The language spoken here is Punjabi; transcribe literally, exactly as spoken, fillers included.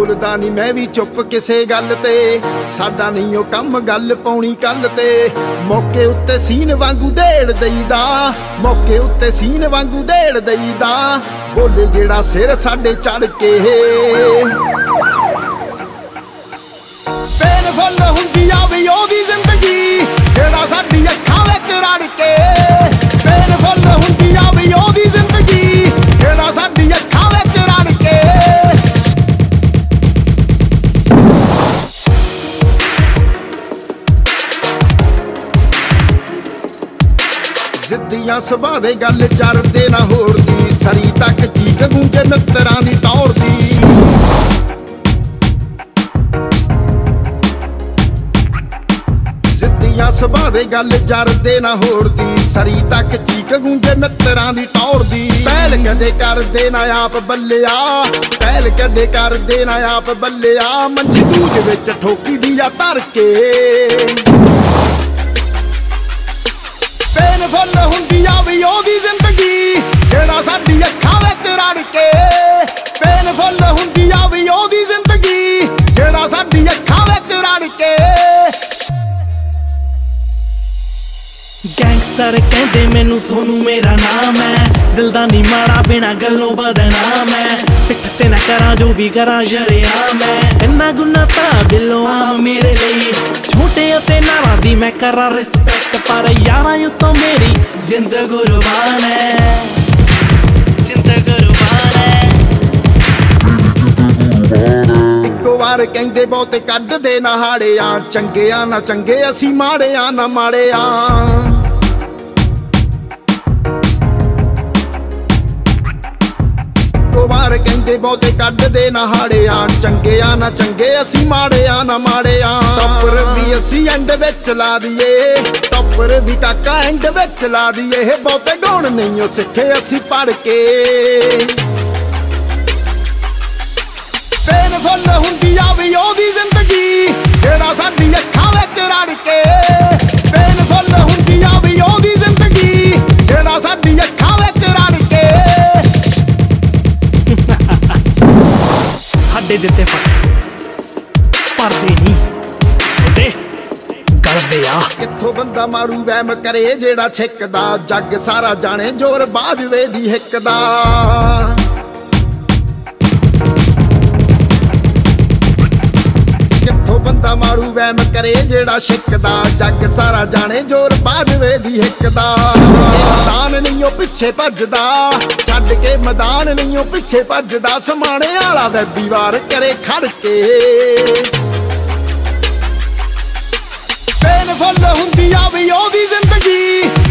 ਬੋਲਦਾ ਨਹੀਂ ਮੈਂ ਵੀ ਚੁੱਪ ਕਿਸੇ ਗੱਲ ਤੇ, ਸਾਡਾ ਨਹੀਂ ਉਹ ਕੰਮ ਗੱਲ ਪਾਉਣੀ ਕੱਲ ਤੇ। ਮੌਕੇ ਉੱਤੇ ਸੀਨ ਵਾਂਗੂ ਢੇੜ ਦਈਦਾ, ਮੌਕੇ ਉੱਤੇ ਸੀਨ ਵਾਂਗੂ ਢੇੜ ਦਈਦਾ, ਬੋਲੇ ਜਿਹੜਾ ਸਿਰ ਸਾਡੇ ਚੜ ਕੇ। ਬੇਨਫੁੱਲ ਹੁੰਦੀ ਆ ਵੀ ਉਹਦੀ ਜ਼ਿੰਦਗੀ ਜਿਹੜਾ ਸਾਡੀ ਅੱਖਾਂ ਵਿੱਚ ਰੜ ਕੇ। ਬੇਨਫੁੱਲ ਹੁੰਦੀ ਆ ਵੀ ਉਹਦੀ ਜ਼ਿੰਦਗੀ ਜਿਹੜਾ ਸਾਡੀ ਅੱਖਾਂ ਵਿੱਚ ਰੜ ਕੇ। ਜ਼ਿੱਦੀਆਂ ਸੁਭਾਅ ਦੇ ਗੱਲ ਚਰਦੇ ਨਾ ਹੋਰ ਦੀ, ਸਰੀ ਤੱਕ ਚੀਕ ਗੂੰਜੇ ਮਿੱਤਰਾਂ ਦੀ ਤੌਰ ਦੀ। ਜ਼ਿੱਦੀਆਂ ਸੁਭਾਅ ਦੇ ਗੱਲ ਚਰਦੇ ਨਾ ਹੋਰ ਦੀ, ਸਰੀ ਤੱਕ ਚੀਕ ਗੂੰਜੇ ਮਿੱਤਰਾਂ ਦੀ ਤੌਰ ਦੀ। ਪਹਿਲ ਕਦੇ ਕਰਦੇ ਨਾ ਆਪ ਬੱਲਿਆ, ਪਹਿਲ ਕਦੇ ਕਰਦੇ ਨਾ ਆਪ ਬੱਲਿਆ, ਮੰਜੀ ਦੂਜ ਵਿੱਚ ਠੋਕੀ ਦੀ ਆ ਧਰ ਕੇ। ਬੇਨਫੁੱਲ ਹੁੰਦੀ ਆ ਵੀ ਉਹਦੀ ਜ਼ਿੰਦਗੀ ਜਿਹੜਾ ਸਾਡੀ ਅੱਖਾਂ ਵਿੱਚ ਰੜ ਕੇ। ਬੇਨਫੁੱਲ ਹੁੰਦੀ ਆ ਵੀ ਉਹਦੀ ਜ਼ਿੰਦਗੀ ਜਿਹੜਾ ਸਾਡੀ ਅੱਖਾਂ ਵਿੱਚ ਰੜ ਕੇ। ਗੈਂਗਸਟਰ ਕਹਿੰਦੇ ਮੈਨੂੰ ਸੋਨੂ ਮੇਰਾ ਨਾਮ ਹੈ, ਦਿਲ ਦਾ ਨੀ ਮਾੜਾ ਬਿਨਾ ਗੱਲੋਂ ਬਦਨਾਮ ਹੈ। ਪਿੱਠ ਤੇ ਨਾ ਕਰਾਂ ਜੋ ਵੀ ਕਰਾਂ ਸ਼ਰੇਆਮ ਹੈ, ਇੰਨਾ ਗੁਨਾਹ ਤਾਂ ਦਿਲੋਂ ਆ ਮੇਰੇ ਲਈ। ਛੋਟੇ ਅਤੇ ਨਾਲਾਂ ਦੀ ਮੈਂ ਕਰਾਂ ਰਿਸਪੈਕਟ, ਪਰ ਯਾਰਾਂ ਉੱਤੋਂ ਮੇਰੀ ਜਿੰਦ ਕੁਰਬਾਨ ਹੈ, ਜਿੰਦ ਕੁਰਬਾਨ ਹੈ। ਇੱਕੋ ਵਾਰ ਕਹਿੰਦੇ ਬਹੁਤੇ ਕੱਢਦੇ ਨਾ ਹਾੜਿਆਂ, ਚੰਗਿਆਂ ਨਾ ਚੰਗੇ ਅਸੀਂ ਮਾੜਿਆਂ ਨਾ ਮਾੜਿਆਂ। ਇੱਕੋ ਵਾਰ ਕਹਿੰਦੇ ਬਹੁਤੇ ਕੱਢਦੇ ਨਾ ਹਾੜਿਆਂ, ਚੰਗਿਆਂ ਨਾ ਚੰਗੇ ਅਸੀਂ ਮਾੜਿਆਂ ਨਾ ਮਾੜਿਆਂ। ਟੱਪਰ ਵੀ ਅਸੀਂ ਐਂਡ ਵਿੱਚ ਲਾ ਦਈਏ, ਟੱਪਰ ਵੀ ਕਾਕਾ ਐਂਡ ਵਿੱਚ ਲਾ ਦਈਏ। ਬਹੁਤੇ ਗੁਣ ਨਹੀਂ ਉਹ ਸਿੱਖੇ ਅਸੀਂ ਪੜ ਕੇ। ਬੇਨਫੁੱਲ ਹੁੰਦੀ ਆ ਵੀ ਉਹਦੀ ਜ਼ਿੰਦਗੀ ਜਿਹੜਾ ਸਾਡੀ ਅੱਖਾਂ ਵਿੱਚ ਰੜ ਕੇ। ਬੇਨਫੁੱਲ ਹੁੰਦੀ ਆ ਵੀ ਉਹਦੀ ਜ਼ਿੰਦਗੀ ਜਿਹੜਾ ਸਾਡੀ ਅੱਖਾਂ ਵਿੱਚ ਰੜ ਕੇ। ਸਾਡੇ ਦਿੱਤੇ ਪਰਦੇ ਨਹੀਂ ਉਹਦੇ ਗਲਦੇ ਆ। ਕਿੱਥੋਂ ਬੰਦਾ ਮਾਰੂ ਵਹਿਮ ਕਰੇ ਜਿਹੜਾ ਛਿੱਕਦਾ, ਜੱਗ ਸਾਰਾ ਜਾਣੇ ਜ਼ੋਰ ਬਾਜਵੇ ਦੀ ਹਿੱਕ ਦਾ। ਕਿੱਥੋਂ ਬੰਦਾ ਮਾਰੂ ਵਹਿਮ ਕਰੇ ਜਿਹੜਾ ਛਿੱਕਦਾ, ਜੱਗ ਸਾਰਾ ਜਾਣੇ ਜ਼ੋਰ ਬਾਜਵੇ ਦੀ ਹਿੱਕ ਦਾ। ਮੈਦਾਨ ਨਹੀਂ ਉਹ ਪਿੱਛੇ ਭੱਜਦਾ, ਛੱਡ ਕੇ ਮੈਦਾਨ ਨਹੀਂ ਉਹ ਪਿੱਛੇ ਭੱਜਦਾ, ਸਮਾਣੇ ਵਾਲਾ ਵੈਬੀ ਵਾਰ ਕਰੇ ਖੜ ਕੇ। ਬੇਨਫੁੱਲ ਹੁੰਦੀ ਆ ਵੀ ਉਹਦੀ ਜ਼ਿੰਦਗੀ